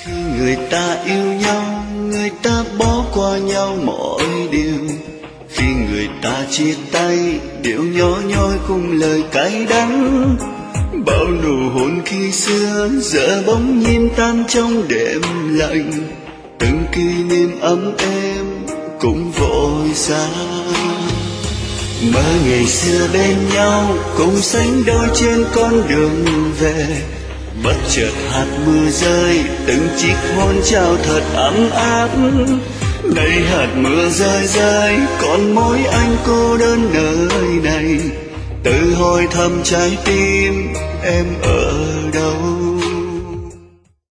Khi người ta yêu nhau, người ta bỏ qua nhau mọi điều. Khi người ta chia tay, điệu nhỏ nhoi cùng lời cay đắng. Bao nụ hôn khi xưa giờ bỗng nhiên tan trong đêm lạnh. Từng kỷ niệm ấm êm cũng vội xa. Mơ ngày xưa bên nhau cùng sánh đôi trên con đường về. Bất chợt hạt mưa rơi, từng chiếc hôn trao thật ấm áp. Đây hạt mưa rơi rơi, còn mỗi anh cô đơn nơi này. Tự hỏi thầm trái tim em ở đâu.